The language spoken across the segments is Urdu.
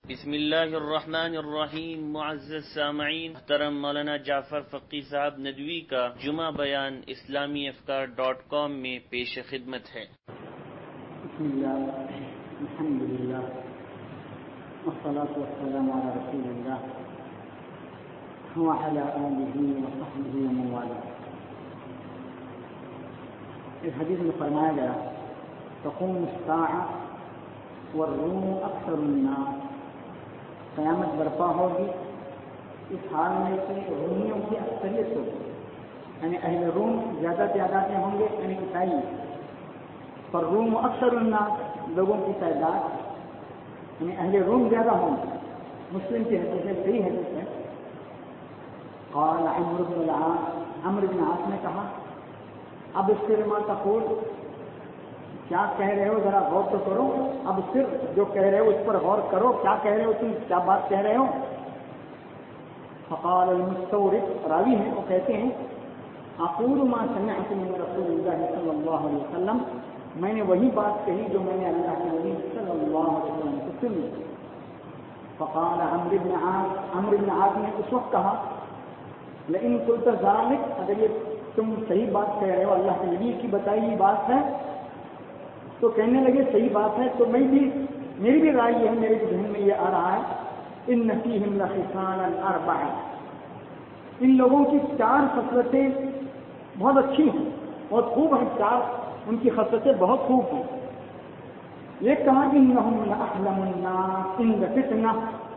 بسم اللہ الرحمن الرحیم. معزز سامعین، محترم مولانا جعفر فقی صاحب ندوی کا جمعہ بیان اسلامی افکار.com میں پیش خدمت ہے. بسم اللہ الحمد للہ والصلاة والسلام علی رسول اللہ وعلی آلہ وصحبہ ومن والاه. اس حدیث میں فرمایا گیا تقوم الساعة والروم اکثر الناس، قیامت برپا ہوگی اس حال میں کہ رومیوں کی اکثریت ہوگی، یعنی اہل روم زیادہ تعداد میں ہوں گے، یعنی عیسائی. پر روم اکثر الناس، لوگوں کی تعداد یعنی اہل روم زیادہ ہوں گے. مسلم کی حدیث ہے، صحیح حدیث ہے. قال عمرو بن عاص نے کہا اب صرف ما تقول، کیا کہہ رہے ہو ذرا غور تو کرو. اب صرف جو کہہ رہے ہو اس پر غور کرو، کیا کہہ رہے ہو تم، کیا بات کہہ رہے ہو. فقال المستورد، راوی ہیں، وہ کہتے ہیں اقول ما سمعت من رسول اللہ صلی اللہ علیہ وسلم، میں نے وہی بات کہی جو میں نے اللہ کے نبی صلی اللہ علیہ وسلم سے سنی. فقال عمرو بن عاص نے اس وقت کہا لئن قلت ذلك، اگر یہ تم صحیح بات کہہ رہے ہو، اللہ کے نبی کی بتائی ہوئی بات ہے، تو کہنے لگے صحیح بات ہے، تو میری بھی رائے یہ ہے، میرے ذہن میں یہ آ رہا ہے ان فیہم لخصالا اربع، ان لوگوں کی 4 خصلتیں بہت اچھی ہیں، بہت خوب ہیں. 4 ان کی خصلتیں بہت خوب ہیں. یہ کہا انہم لاحلم الناس عند فتنہ،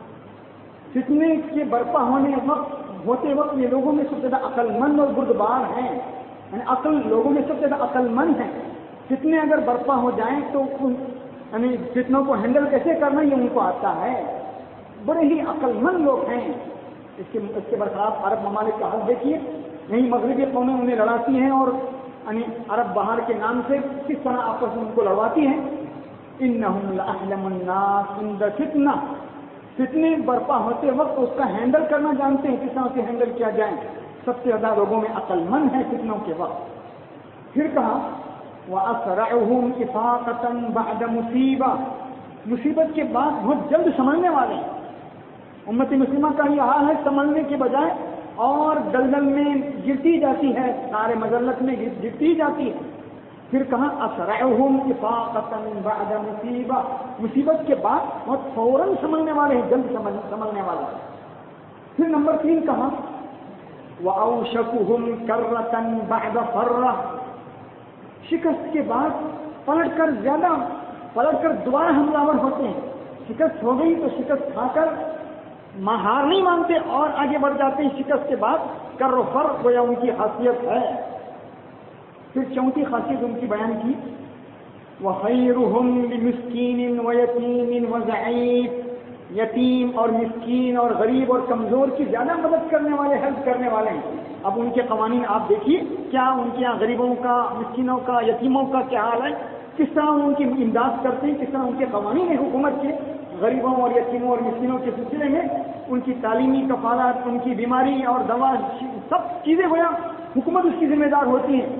فتنے کے برپا ہوتے وقت یہ لوگوں میں سب سے زیادہ عقل مند اور بردبار ہیں، یعنی لوگوں میں سب سے زیادہ عقل مند ہیں. فتنے اگر برپا ہو جائیں تو یعنی فتنوں کو ہینڈل کیسے کرنا یہ ان کو آتا ہے. بڑے ہی عقل مند لوگ ہیں. اس کے برخلاف عرب ممالک کا حال دیکھیے، یہی مغربی قومیں انہیں لڑاتی ہیں اور یعنی عرب بہار کے نام سے کس طرح آپس میں ان کو لڑواتی ہیں. انہم لاحلم الناس عند فتنہ، فتنے برپا ہوتے وقت اس کا ہینڈل کرنا جانتے ہیں، کس طرح سے ہینڈل کیا جائے. سب سے زیادہ لوگوں میں عقل مند ہیں فتنوں کے وقت. پھر کہا وَأَسْرَعُهُمْ إِفَاقَةً بَعْدَ مُصِيبَةٍ، مصیبت کے بعد بہت جلد سمجھنے والے ہیں. امت مسلمہ کا یہ حال ہے، سمجھنے کے بجائے اور دلدل میں گرتی جاتی ہے، سارے مذلت میں گرتی جاتی ہے. پھر کہا أَسْرَعُهُمْ إِفَاقَةً بَعْدَ مُصِيبَةٍ، مصیبت کے بعد بہت فوراً سمجھنے والے ہیں، جلد سمجھنے والے. پھر نمبر 3 کہا وَأَوْشَكُهُمْ كَرَّةً بَعْدَ فَرَّةٍ، شکست کے بعد پلٹ کر دوبارہ حملہ ور ہوتے ہیں. شکست ہو گئی تو شکست کھا کر ہار نہیں مانتے اور آگے بڑھ جاتے ہیں. شکست کے بعد کر و فر گویا ان کی خاصیت ہے. پھر 4تھی خاصیت ان کی بیان کی وَخَيْرُهُمْ لِمِسْكِينٍ وَيَتِيمٍ وَضَعِيفٍ، یتیم اور مسکین اور غریب اور کمزور کی زیادہ مدد کرنے والے، ہیلپ کرنے والے ہیں. اب ان کے قوانین آپ دیکھیے، کیا ان کے یہاں غریبوں کا، مسکینوں کا، یتیموں کا کیا حال ہے، کس طرح ان کی امداد کرتے ہیں، کس طرح ان کے قوانین ہیں حکومت کے غریبوں اور یتیموں اور مسکینوں کے سلسلے میں. ان کی تعلیمی کفالت، ان کی بیماری اور دوا، سب چیزیں ہویا حکومت اس کی ذمہ دار ہوتی ہیں.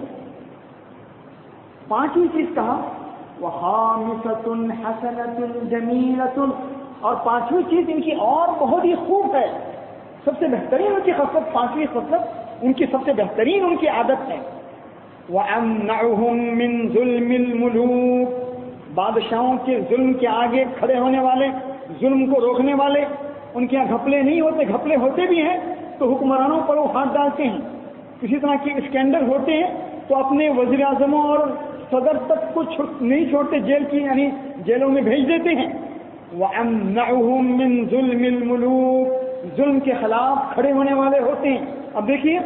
5ویں چیز کہا وَخَامِسَةٌ حَسَنَةٌ جَمِيلَةٌ، اور 5ویں چیز ان کی اور بہت ہی خوب ہے، سب سے بہترین ان کی خصلت، 5ویں خصلت ان کی سب سے بہترین ان کی عادت ہے وَأَمْنَعُهُمْ مِنْ ظُلْمِ الْمُلُوكِ، بادشاہوں کے ظلم کے آگے کھڑے ہونے والے، ظلم کو روکنے والے. ان کے یہاں گھپلے نہیں ہوتے، گھپلے ہوتے بھی ہیں تو حکمرانوں پر وہ ہاتھ ڈالتے ہیں. کسی طرح کے اسکینڈل ہوتے ہیں تو اپنے وزیر اعظموں اور صدر تک کو نہیں چھوڑتے، جیل کی یعنی جیلوں میں بھیج دیتے ہیں. وَأَمْنَعُهُمْ مِنْ ظُلْمِ الْمُلُوكِ، ظلم کے خلاف کھڑے ہونے والے ہوتے ہیں. اب دیکھیے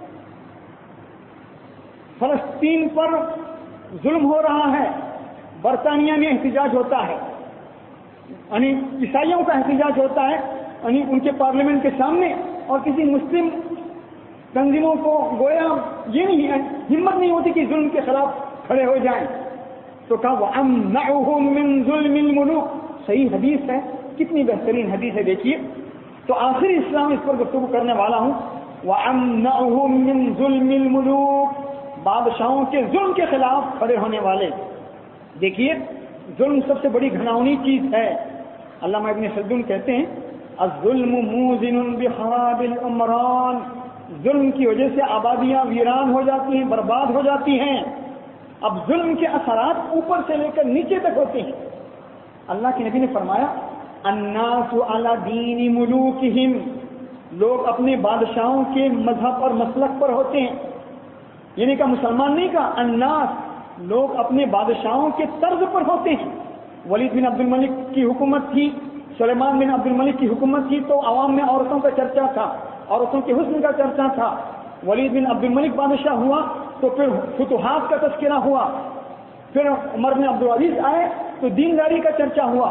فلسطین پر ظلم ہو رہا ہے، برطانیہ میں احتجاج ہوتا ہے، یعنی عیسائیوں کا احتجاج ہوتا ہے، یعنی ان کے پارلیمنٹ کے سامنے، اور کسی مسلم تنظیموں کو گویا یہ نہیں ہے، ہمت نہیں ہوتی کہ ظلم کے خلاف کھڑے ہو جائیں. تو کہا وَأَمْنَعُهُمْ مِنْ ظُلْمِ الْمُلُوكِ، صحیح حدیث ہے، کتنی بہترین حدیث ہے. دیکھیے تو آخر اسلام اس پر گفتگو کرنے والا ہوں. وَأَمْنَعُهُمْ مِنْ ظُلْمِ الْمُلُوكِ، بادشاہوں کے ظلم کے خلاف کھڑے ہونے والے. دیکھیے ظلم سب سے بڑی گھناؤنی چیز ہے. علامہ ابن خلدون کہتے ہیں الظلم موزن بخراب العمران، ظلم کی وجہ سے آبادیاں ویران ہو جاتی ہیں، برباد ہو جاتی ہیں۔ اب ظلم کے اثرات اوپر سے لے کر نیچے تک ہوتے ہیں۔ اللہ کے نبی نے فرمایا الناس علی دین ملوکہم، لوگ اپنے بادشاہوں کے مذہب اور مسلک پر ہوتے ہیں، یعنی کہ مسلمان نہیں کہا، الناس لوگ اپنے بادشاہوں کے طرز پر ہوتے ہیں۔ ولید بن عبد الملک کی حکومت تھی، سلیمان بن عبد الملک کی حکومت تھی تو عوام میں عورتوں کا چرچا تھا، عورتوں کے حسن کا چرچا تھا۔ ولید بن عبد الملک بادشاہ ہوا تو پھر فتوحات کا تذکرہ ہوا، پھر عمر بن عبد العزیز آئے تو دینداری کا چرچا ہوا۔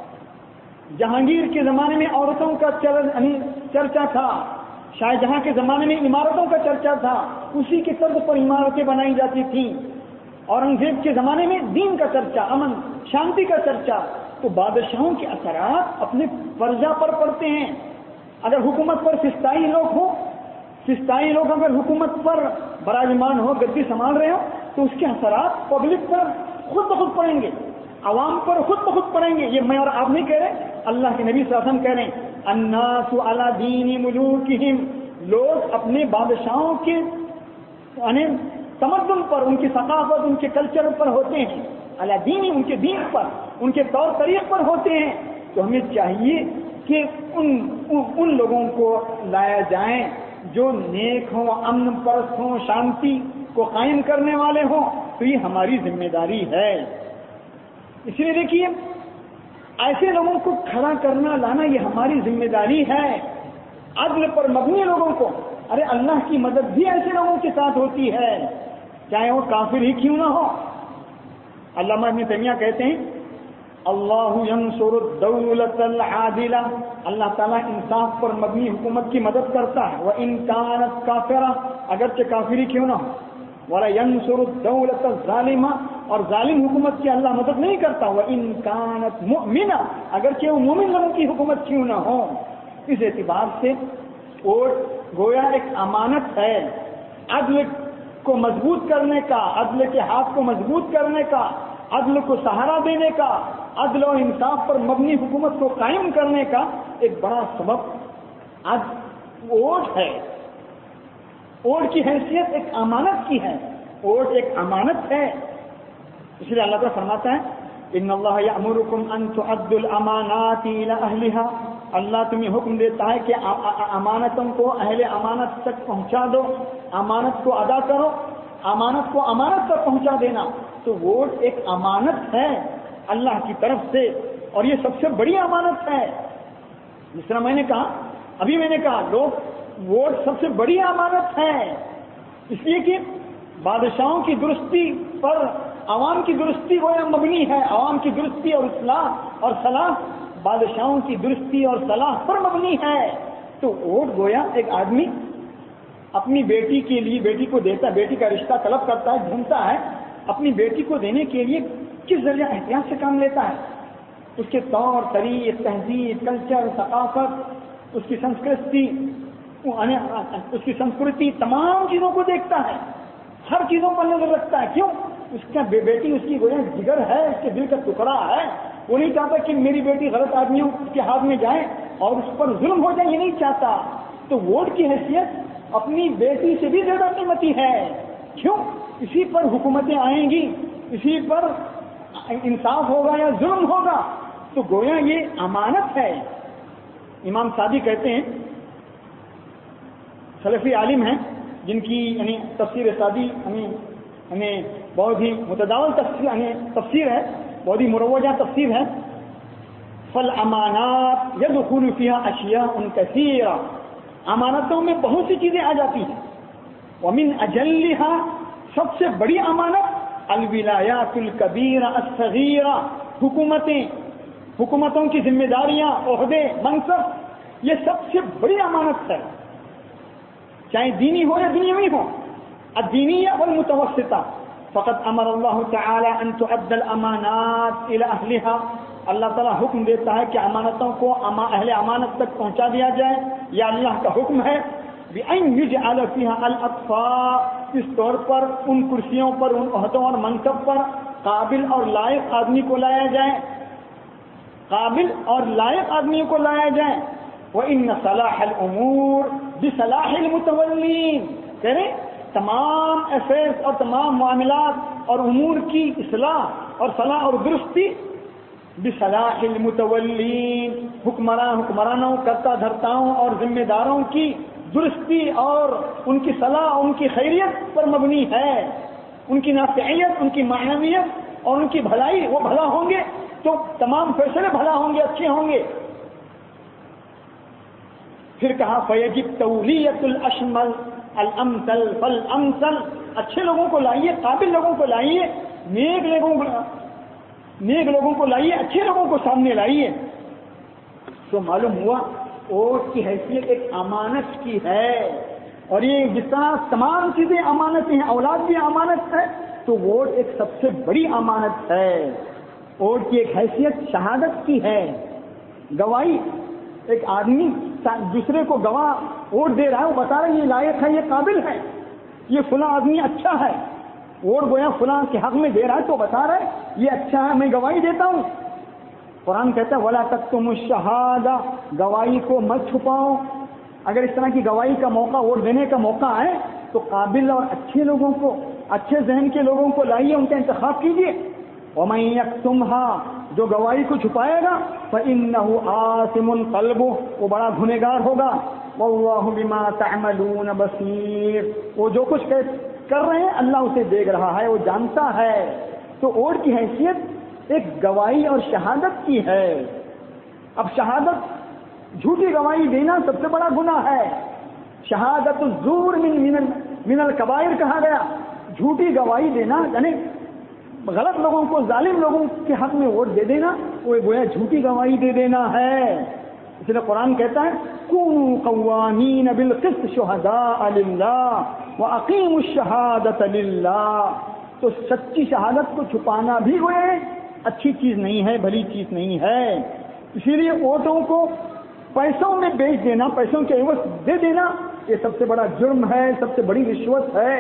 جہانگیر کے زمانے میں عورتوں کا چرچا تھا، شاہ جہاں کے زمانے میں عمارتوں کا چرچا تھا، اسی کے طرز پر عمارتیں بنائی جاتی تھیں۔ اورنگزیب کے زمانے میں دین کا چرچا، امن شانتی کا چرچا۔ تو بادشاہوں کے اثرات اپنے پرجا پر پڑتے ہیں۔ اگر حکومت پر فسطائی لوگ ہوں، فسطائی لوگ اگر حکومت پر براجمان ہو، گدی سنبھال رہے ہو، تو اس کے اثرات پبلک پر خود بخود پڑیں گے، عوام پر خود بخود پڑیں گے۔ یہ میں اور آپ نہیں کہہ رہے، اللہ کے نبی صلی اللہ علیہ وسلم کہہ رہے ہیں الناس علی دین ملوکہم، لوگ اپنے بادشاہوں کے یعنی تمدن پر، ان کی ثقافت، ان کے کلچر پر ہوتے ہیں، علی دین، ان کے دین پر، ان کے طور طریق پر ہوتے ہیں۔ تو ہمیں چاہیے کہ ان لوگوں کو لایا جائیں جو نیک ہوں، امن پرست ہوں، شانتی کو قائم کرنے والے ہوں۔ تو یہ ہماری ذمہ داری ہے۔ اس لیے دیکھیے ایسے لوگوں کو کھڑا کرنا لانا یہ ہماری ذمہ داری ہے، عدل پر مبنی لوگوں کو۔ ارے اللہ کی مدد بھی ایسے لوگوں کے ساتھ ہوتی ہے، چاہے وہ کافر ہی کیوں نہ ہو۔ علامہ ابن تیمیہ کہتے ہیں اللہ ینصر الدولۃ العادلہ، اللہ تعالیٰ انصاف پر مبنی حکومت کی مدد کرتا ہے، وَإِن كَانَتْ كَافِرَةً، اگرچہ کافر ہی کیوں نہ ہو، وَلَا يَنصُرُ الدَّوْلَةَ الظَّالِمَةَ، اور ظالم حکومت کی اللہ مدد نہیں کرتا، وَإِن كَانَتْ مُؤْمِنَةً، اگرچہ وہ مومن لوگوں کی حکومت کیوں نہ ہو۔ اس اعتبار سے ووٹ گویا ایک امانت ہے، عدل کو مضبوط کرنے کا، عدل کے ہاتھ کو مضبوط کرنے کا، عدل کو سہارا دینے کا، عدل و انصاف پر مبنی حکومت کو قائم کرنے کا ایک بڑا سبب آج ووٹ ہے۔ ووٹ کی حیثیت ایک امانت کی ہے، ووٹ ایک امانت ہے۔ اس لیے اللہ تعالیٰ فرماتا ہے ان اللہ یأمرکم ان تؤدوا الامانات الی اہلھا، اللہ تمہیں حکم دیتا ہے کہ امانتوں کو اہل امانت تک پہنچا دو، امانت کو ادا کرو، امانت کو امانت تک پہنچا دینا۔ تو ووٹ ایک امانت ہے اللہ کی طرف سے، اور یہ سب سے بڑی امانت ہے۔ جس طرح میں نے کہا، ابھی میں نے کہا، لوگ ووٹ سب سے بڑی امانت ہے، اس لیے کہ بادشاہوں کی درستی پر عوام کی درستی گویا مبنی ہے، عوام کی درستی اور اصلاح اور صلاح بادشاہوں کی درستی اور صلاح پر مبنی ہے۔ تو ووٹ گویا ایک آدمی اپنی بیٹی کے لیے، بیٹی کو دیتا ہے، بیٹی کا رشتہ طلب کرتا ہے، ڈھونڈتا ہے، اپنی بیٹی کو دینے کے لیے کس ذریعہ احتیاط سے کام لیتا ہے، اس کے طور طریق، تہذیب، کلچر، ثقافت، اس کی سنسکرتی، تمام چیزوں کو دیکھتا ہے، ہر چیزوں پر نظر رکھتا ہے۔ کیوں؟ اس کا بیٹی اس کی گویا جگر ہے، اس کے دل کا ٹکڑا ہے، وہ نہیں چاہتا کہ میری بیٹی غلط آدمیوں کے ہاتھ میں جائے اور اس پر ظلم ہو جائے، یہ نہیں چاہتا۔ تو ووٹ کی حیثیت اپنی بیٹی سے بھی زیادہ قیمتی ہے۔ کیوں؟ اسی پر حکومتیں آئیں گی، اسی پر انصاف ہوگا یا ظلم ہوگا۔ تو گویا یہ امانت ہے۔ امام سعدی کہتے ہیں، سلفی عالم ہیں جن کی یعنی تفسیر سعدی ہمیں بہت ہی متداول تفسیر ہے، بہت ہی مروجہ تفسیر ہے۔ فالامانات يدخل فيها اشیاء کثیرہ، امانتوں میں بہت سی چیزیں آ جاتی ہیں۔ ومن اجلها، سب سے بڑی امانت الولایات الکبیرہ الصغیرہ، حکومتوں کی ذمہ داریاں، عہدے، منصب، یہ سب سے بڑی امانت ہے، چاہے دینی ہو یا دنیاوی ہو۔ الدینیہ والمتوسطہ، فقد امر اللہ تعالی ان تؤدى الامانات الى اہلها، اللہ تعالیٰ حکم دیتا ہے کہ امانتوں کو اہل امانت تک پہنچا دیا جائے، یہ اللہ کا حکم ہے۔ بأن يجعل فيها الاطفاء، اس طور پر ان کرسیوں پر، ان عہدوں اور منصب پر قابل اور لائق آدمی کو لایا جائے۔ قابل اور لائق آدمیوں کو لایا جائے. وَإِنَّ صَلَاحَ الْأُمُورِ بِصَلَاحِ الْمُتَوَلِّينَ، کہہ تمام افیئرس اور تمام معاملات اور امور کی اصلاح اور صلاح اور درستی بصلاح المتولین، حکمرانوں کرتا دھرتاؤں اور ذمہ داروں کی درستی اور ان کی صلاح اور ان کی خیریت پر مبنی ہے. ان کی نافعیت، ان کی معنویت اور ان کی بھلائی، وہ بھلا ہوں گے تو تمام فیصلے بھلا ہوں گے، اچھے ہوں گے. پھر کہا فیجب تولیت الاشمل الامثل فالامثل، اچھے لوگوں کو لائیے، قابل لوگوں کو لائیے، نیک لوگوں کو لائیے، اچھے لوگوں کو سامنے لائیے. تو معلوم ہوا ووٹ کی حیثیت ایک امانت کی ہے، اور یہ جس طرح تمام چیزیں امانت ہیں، اولاد بھی امانت ہے، تو ووٹ ایک سب سے بڑی امانت ہے. ووٹ کی ایک حیثیت شہادت کی ہے، گواہی. ایک آدمی دوسرے کو گواہ ووٹ دے رہا ہے، وہ بتا رہا ہے یہ لائق ہے، یہ قابل ہے، یہ فلاں آدمی اچھا ہے. ووٹ گویا فلاں کے حق میں دے رہا ہے تو بتا رہا ہے یہ اچھا ہے، میں گواہی دیتا ہوں. قرآن کہتا ہے وَلَا تَكْتُمُوا الشَّهَادَةَ، گواہی کو مت چھپاؤ. اگر اس طرح کی گواہی کا موقع، ووٹ دینے کا موقع ہے تو قابل اور اچھے لوگوں کو، اچھے ذہن کے لوگوں کو لائیے، ان کا انتخاب کیجیے. وَمَن يَكْتُمْهَا، جو گواہی کو چھپائے گا فَإِنَّهُ آثِمٌ قَلْبُهُ، وہ بڑا گنہگار ہوگا. وَاللَّهُ بِمَا تَعْمَلُونَ بَصِيرٌ، وہ جو کچھ کر رہے ہیں اللہ اسے دیکھ رہا ہے، وہ جانتا ہے. تو ووٹ کی حیثیت ایک گواہی اور شہادت کی ہے. اب شہادت، جھوٹی گواہی دینا سب سے بڑا گناہ ہے. شہادت الزور من الکبائر کہا گیا. جھوٹی گواہی دینا یعنی غلط لوگوں کو، ظالم لوگوں کے حق میں ووٹ دے دینا، وہ گویا جھوٹی گواہی دے دینا ہے. اس لیے قرآن کہتا ہے کونوا قوامین بالقسط شہداء للہ واقیموا الشہادۃ للہ. تو سچی شہادت کو چھپانا بھی گویا اچھی چیز نہیں ہے، بھلی چیز نہیں ہے. اسی لیے ووٹوں کو پیسوں میں بیچ دینا، پیسوں کے عوض دے دینا، یہ سب سے بڑا جرم ہے، سب سے بڑی رشوت ہے.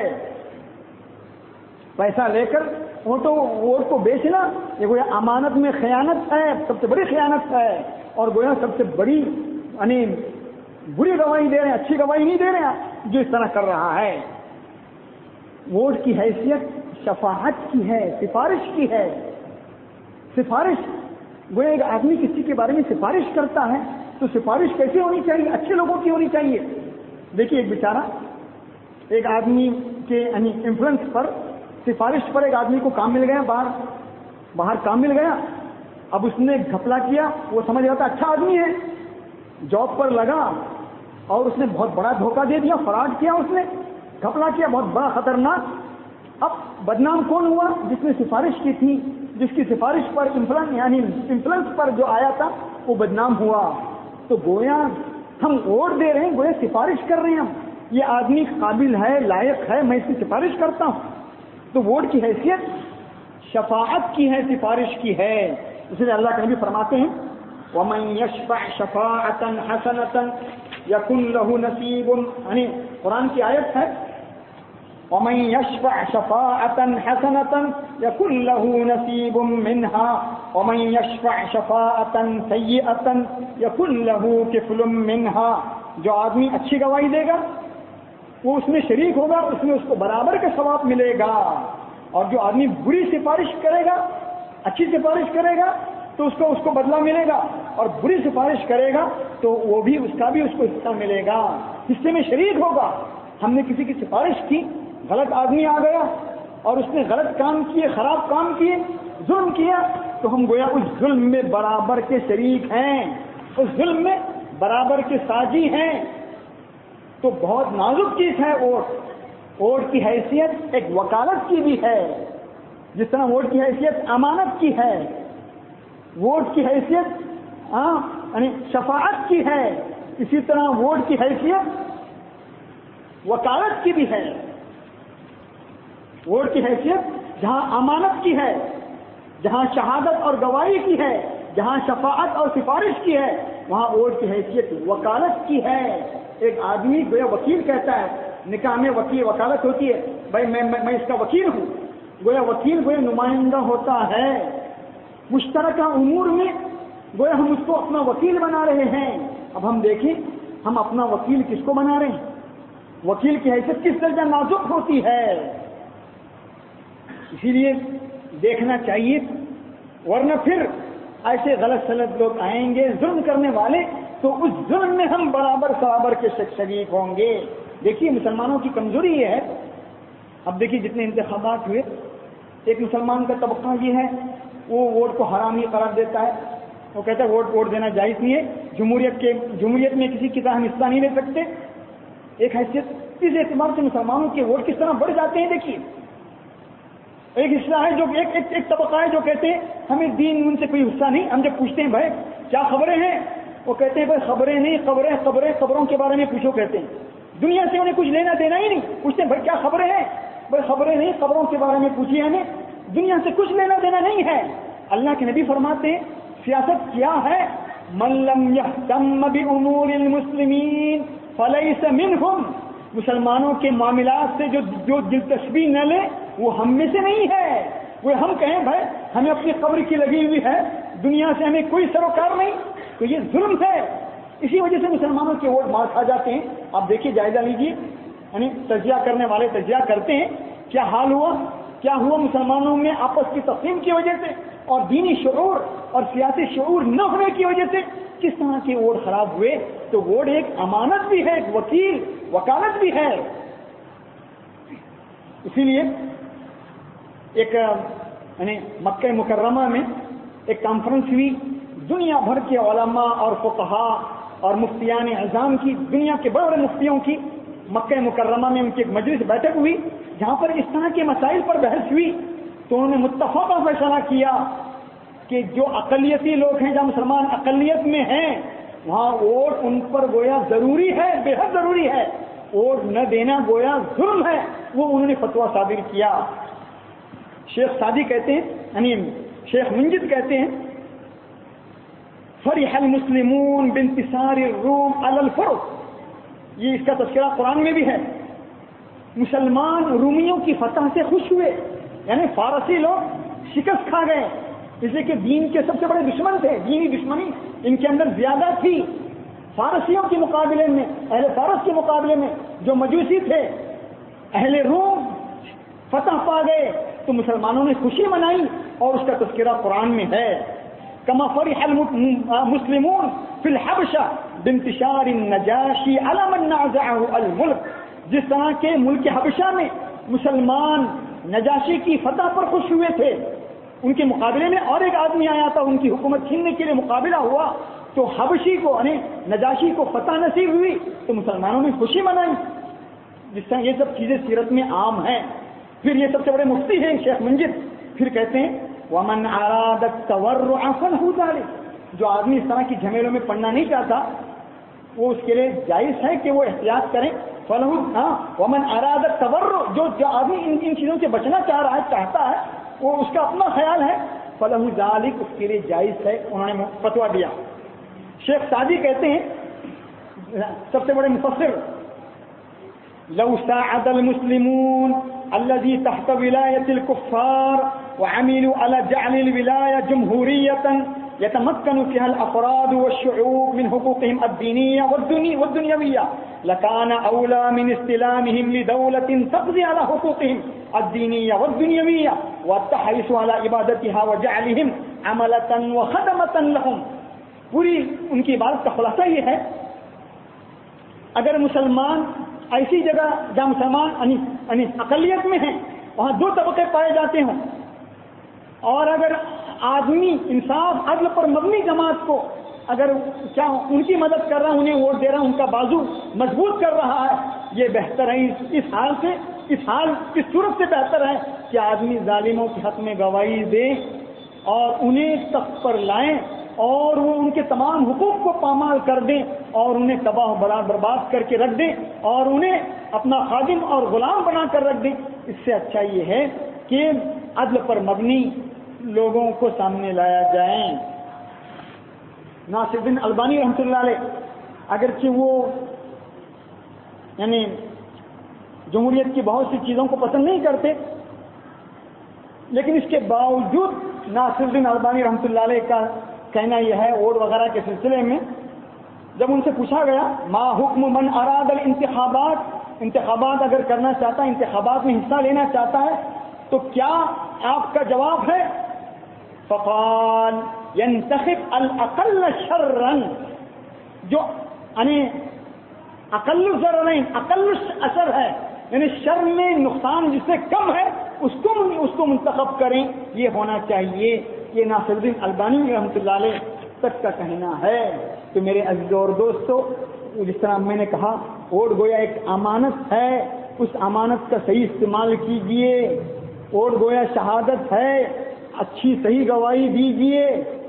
پیسہ لے کر ووٹ کو بیچنا یہ گویا امانت میں خیانت ہے، سب سے بڑی خیانت ہے. اور گویا سب سے بڑی یعنی بری گواہی دے رہے ہیں، اچھی گواہی نہیں دے رہے ہیں جو اس طرح کر رہا ہے. ووٹ کی حیثیت شفاعت کی ہے، سفارش کی ہے. سفارش گویا ایک آدمی کسی کے بارے میں سفارش کرتا ہے تو سفارش کیسے ہونی چاہیے؟ اچھے لوگوں کی ہونی چاہیے. دیکھیے ایک بیچارہ ایک آدمی کے یعنی انفلوئنس پر، سفارش پر ایک آدمی کو کام مل گیا، باہر کام مل گیا. اب اس نے گھپلا کیا، وہ سمجھ رہا تھا اچھا آدمی ہے، جاب پر لگا اور اس نے بہت بڑا دھوکہ دے دیا، فراڈ کیا، اس نے گھپلا کیا بہت بڑا خطرناک. اب بدنام کون ہوا؟ جس نے سفارش کی تھی، جس کی سفارش پر انفلوئنس پر جو آیا تھا وہ بدنام ہوا. تو گویا ہم ووٹ دے رہے ہیں، گویا سفارش کر رہے ہیں ہم، یہ آدمی قابل ہے، لائق ہے، میں اس کی سفارش کرتا ہوں. تو ووٹ کی حیثیت شفاعت کی ہے، سفارش کی ہے. اس لیے اللہ کے نبی فرماتے ہیں وَمَن يَشْفَعْ شَفَاعَةً حَسَنَةً يَكُنْ لَهُ نَصِيبٌ، یعنی قرآن کی آیت ہے وَمَن يَشْفَعْ شَفَاعَةً حَسَنَةً يَكُنْ لَهُ نَصِيبٌ مِّنْهَا وَمَن يَشْفَعْ شَفَاعَةً سَيِّئَةً يَكُنْ لَهُ كِفْلٌ مِّنْهَا. جو آدمی اچھی گواہی دے گا وہ اس میں شریک ہوگا، اس میں اس کو برابر کا ثواب ملے گا. اور جو آدمی بری سفارش کرے گا، اچھی سفارش کرے گا تو اس کو بدلہ ملے گا، اور بری سفارش کرے گا تو وہ بھی اس کا بھی اس کو حصہ ملے گا، حصے میں شریک ہوگا. ہم نے کسی کی سفارش کی، غلط آدمی آ گیا اور اس نے غلط کام کیے، خراب کام کیے، ظلم کیا، تو ہم گویا اس ظلم میں برابر کے شریک ہیں، اس ظلم میں برابر کے ساجی ہیں. تو بہت نازک چیز ہے ووٹ. ووٹ کی حیثیت ایک وکالت کی بھی ہے، جس طرح ووٹ کی حیثیت امانت کی ہے، ووٹ کی حیثیت یعنی شفاعت کی ہے، اسی طرح ووٹ کی حیثیت وکالت کی بھی ہے. ووٹ کی حیثیت جہاں امانت کی ہے، جہاں شہادت اور گواہی کی ہے، جہاں شفاعت اور سفارش کی ہے، وہاں ووٹ کی حیثیت وکالت کی ہے. ایک آدمی گویا وکیل کہتا ہے، نکاح میں وکالت ہوتی ہے، بھائی میں اس کا وکیل ہوں. گویا وکیل گویا نمائندہ ہوتا ہے. مشترکہ امور میں گویا ہم اس کو اپنا وکیل بنا رہے ہیں. اب ہم دیکھیں ہم اپنا وکیل کس کو بنا رہے ہیں. وکیل کی حیثیت کس درجہ نازک ہوتی ہے. اسی لیے دیکھنا چاہیے، ورنہ پھر ایسے غلط سلط لوگ آئیں گے ظلم کرنے والے، تو اس ظلم میں ہم برابر کے شریک ہوں گے. دیکھیے مسلمانوں کی کمزوری یہ ہے. اب دیکھیے جتنے انتخابات ہوئے، ایک مسلمان کا طبقہ یہ ہے وہ ووٹ کو حرامی قرار دیتا ہے. وہ کہتا ہے ووٹ دینا جائز نہیں ہے، جمہوریت میں کسی کی طرح ہم حصہ نہیں لے سکتے. ایک حیثیت اس اعتبار سے مسلمانوں کے ووٹ کس طرح بڑھ جاتے ہیں. دیکھیے ایک حصہ ہے جو ایک طبقہ ہے جو کہتے ہیں ہمیں دین ان سے کوئی حصہ نہیں. ہم جب پوچھتے ہیں بھائی کیا خبریں ہیں، وہ کہتے ہیں بھائی خبریں نہیں، خبروں کے بارے میں پوچھو. کہتے ہیں دنیا سے انہیں کچھ لینا دینا ہی نہیں. پوچھتے ہیں بھائی کیا خبریں ہیں، بھائی خبریں نہیں، خبروں کے بارے میں پوچھیے. ہمیں دنیا سے کچھ لینا دینا نہیں ہے. اللہ کے نبی فرماتے ہیں سیاست کیا ہے، من لم یہتم بامور المسلمین فلیس منہم. مسلمانوں کے معاملات سے جو دلچسپی نہ لے وہ ہم میں سے نہیں ہے. وہ ہم کہیں بھائی ہمیں اپنی قبر کی لگی ہوئی ہے، دنیا سے ہمیں کوئی سروکار نہیں، تو یہ ظلم ہے. اسی وجہ سے مسلمانوں کے ووٹ مار کھا جاتے ہیں. آپ دیکھیے جائزہ لیجیے، یعنی تجزیہ کرنے والے تجزیہ کرتے ہیں کیا حال ہوا مسلمانوں میں آپس کی تقسیم کی وجہ سے اور دینی شعور اور سیاسی شعور نہ ہونے کی وجہ سے کس طرح کے ووٹ خراب ہوئے. تو ووٹ ایک امانت بھی ہے، ایک وکالت بھی ہے. اسی لیے ایک یعنی مکہ مکرمہ میں ایک کانفرنس ہوئی، دنیا بھر کے علماء اور فقہاء اور مفتیان اعظام کی، دنیا کے بڑے بڑے مفتیوں کی مکہ مکرمہ میں ان کی ایک مجلس بیٹھک ہوئی جہاں پر اس طرح کے مسائل پر بحث ہوئی. تو انہوں نے متفقہ فیصلہ کیا کہ جو اقلیتی لوگ ہیں، جہاں مسلمان اقلیت میں ہیں، وہاں ووٹ ان پر گویا ضروری ہے، بے حد ضروری ہے. ووٹ نہ دینا گویا ظلم ہے. وہ انہوں نے فتویٰ صادر کیا. شیخ سعدی کہتے ہیں، یعنی شیخ منجد کہتے ہیں فرح المسلمون بانتصار الروم علی الفرس. یہ اس کا تذکرہ قرآن میں بھی ہے. مسلمان رومیوں کی فتح سے خوش ہوئے، یعنی فارسی لوگ شکست کھا گئے، اس لیے کہ دین کے سب سے بڑے دشمن تھے. دینی دشمنی ان کے اندر زیادہ تھی فارسیوں کے مقابلے میں، اہل فارس کے مقابلے میں. جو مجوسی تھے اہل روم فتح پا گئے تو مسلمانوں نے خوشی منائی، اور اس کا تذکرہ قرآن میں ہے. کما فرح المسلمون فی الحبشہ بانتشار النجاشی علی من نازعه الملک. جس طرح کے ملک حبشہ میں مسلمان نجاشی کی فتح پر خوش ہوئے تھے، ان کے مقابلے میں اور ایک آدمی آیا تھا، ان کی حکومت چھیننے کے لیے مقابلہ ہوا، تو حبشی کو یعنی نجاشی کو فتح نصیب ہوئی تو مسلمانوں نے خوشی منائی. جس طرح یہ سب چیزیں سیرت میں عام ہیں. پھر یہ سب سے بڑے مفتی ہیں شیخ منجد، پھر کہتے ہیں ومن اراد التورع فله ذلك. جو آدمی اس طرح کی جھمیلوں میں پڑنا نہیں چاہتا وہ اس کے لیے جائز ہے کہ وہ احتیاط کریں. ومن اراد التورع، جو آدمی ان چیزوں سے بچنا چاہتا ہے، وہ اس کا اپنا خیال ہے، فله ذلك، اس کے لیے جائز ہے. انہوں نے فتویٰ دیا. شیخ سعدی کہتے ہیں سب سے بڑے مفسر، لو ساعد المسلمون الذي تحت ولاية الكفار وعملوا على جعل الولاية جمهورية يتمكن فيها الأفراد والشعوب من حقوقهم الدينية والدنيوية لكان أولى من استلامهم لدولة تقضي على حقوقهم الدينية والدنيوية والتحريص على عبادتها وجعلهم عملة وخدمة لهم. پوری ان کی بات کا خلاصہ یہ ہے، اگر مسلمان ایسی جگہ جہاں مسلمان اقلیت میں ہیں وہاں دو طبقے پائے جاتے ہوں، اور اگر آدمی انصاف عدل پر مبنی جماعت کو اگر کیا ان کی مدد کر رہا ہے، انہیں ووٹ دے رہا ہے، ان کا بازو مضبوط کر رہا ہے، یہ بہتر ہے. اس صورت سے بہتر ہے کہ آدمی ظالموں کے حق میں گواہی دے اور انہیں تخت پر لائیں اور وہ ان کے تمام حقوق کو پامال کر دیں اور انہیں تباہ و برباد کر کے رکھ دیں اور انہیں اپنا خادم اور غلام بنا کر رکھ دیں. اس سے اچھا یہ ہے کہ عدل پر مبنی لوگوں کو سامنے لایا جائے. ناصر الدین البانی رحمۃ اللہ علیہ اگرچہ وہ یعنی جمہوریت کی بہت سی چیزوں کو پسند نہیں کرتے، لیکن اس کے باوجود ناصر الدین البانی رحمۃ اللہ علیہ کہنا یہ ہے ووٹ وغیرہ کے سلسلے میں، جب ان سے پوچھا گیا ما حکم من اراد الانتخابات، انتخابات اگر کرنا چاہتا ہے، انتخابات میں حصہ لینا چاہتا ہے تو کیا آپ کا جواب ہے؟ فقال ينتخب الاقل شرا، جو یعنی اقل ضررین اقل اثر ہے، یعنی شر میں نقصان جس سے کم ہے اس کو منتخب کریں، یہ ہونا چاہیے۔ یہ ناصر الدین البانی رحمۃ اللہ علیہ تک کا کہنا ہے۔ تو میرے عزیزوں اور دوستوں، جس طرح میں نے کہا ووٹ گویا ایک امانت ہے، اس امانت کا صحیح استعمال کیجیے۔ ووٹ گویا شہادت ہے، اچھی صحیح گواہی دیجیے۔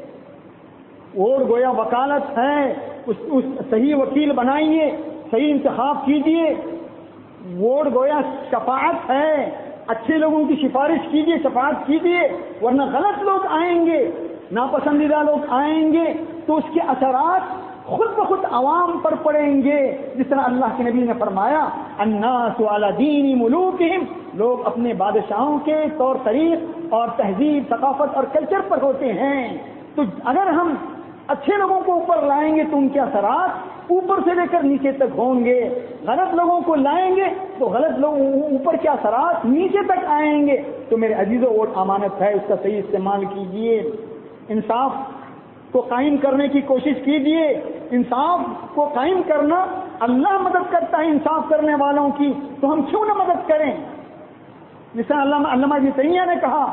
ووٹ گویا وکالت ہے، اس صحیح وکیل بنائیے، صحیح انتخاب کیجیے۔ ووٹ گویا شفاعت ہے، اچھے لوگوں کی سفارش کیجیے، شفاعت کیجیے، ورنہ غلط لوگ آئیں گے، ناپسندیدہ لوگ آئیں گے تو اس کے اثرات خود بخود عوام پر پڑیں گے۔ جس طرح اللہ کے نبی نے فرمایا الناس علی دین ملوکہم، لوگ اپنے بادشاہوں کے طور طریق اور تہذیب، ثقافت اور کلچر پر ہوتے ہیں۔ تو اگر ہم اچھے لوگوں کو اوپر لائیں گے تو ان کے اثرات اوپر سے لے کر نیچے تک ہوں گے، غلط لوگوں کو لائیں گے تو غلط لوگ اوپر کے اثرات نیچے تک آئیں گے۔ تو میرے عزیزوں ووٹ امانت ہے، اس کا صحیح استعمال کیجیے۔ انصاف کو قائم کرنے کی کوشش کیجیے۔ انصاف کو قائم کرنا اللہ مدد کرتا ہے انصاف کرنے والوں کی، تو ہم کیوں نہ مدد کریں؟ جس طرح علامہ ابن تیمیہ نے کہا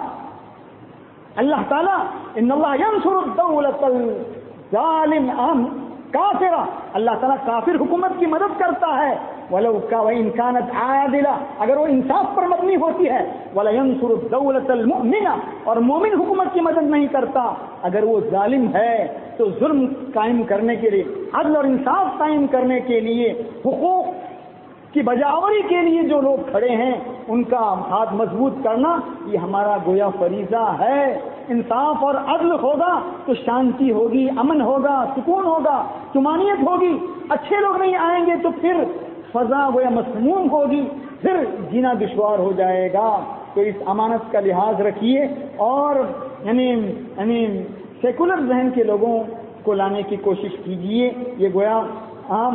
اللہ تعالیٰ ان اللہ ینصر الدولۃ الظالم کافرہ، اللہ تعالیٰ کافر حکومت کی مدد کرتا ہے، وَلَوْ وَإِنْ كَانَتْ عَادِلَةً، اگر وہ انصاف پر مبنی ہوتی ہے، وَلَيَنْصُرُ الدَّوْلَةَ الْمُؤْمِنَةَ، اور مومن حکومت کی مدد نہیں کرتا۔ اگر وہ ظالم ہے تو ظلم قائم کرنے کے لیے، عدل اور انصاف قائم کرنے کے لیے، حقوق کی بجاوری کے لیے جو لوگ کھڑے ہیں ان کا ہاتھ مضبوط کرنا یہ ہمارا گویا فریضہ ہے۔ انصاف اور عدل ہوگا تو شانتی ہوگی، امن ہوگا، سکون ہوگا، طمانینت ہوگی۔ اچھے لوگ نہیں آئیں گے تو پھر فضا گویا مسموم ہوگی، پھر جینا دشوار ہو جائے گا۔ تو اس امانت کا لحاظ رکھیے اور یعنی سیکولر ذہن کے لوگوں کو لانے کی کوشش کیجیے۔ یہ گویا عام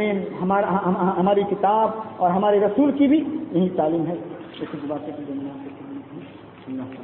ہماری کتاب اور ہمارے رسول کی بھی یہی تعلیم ہے۔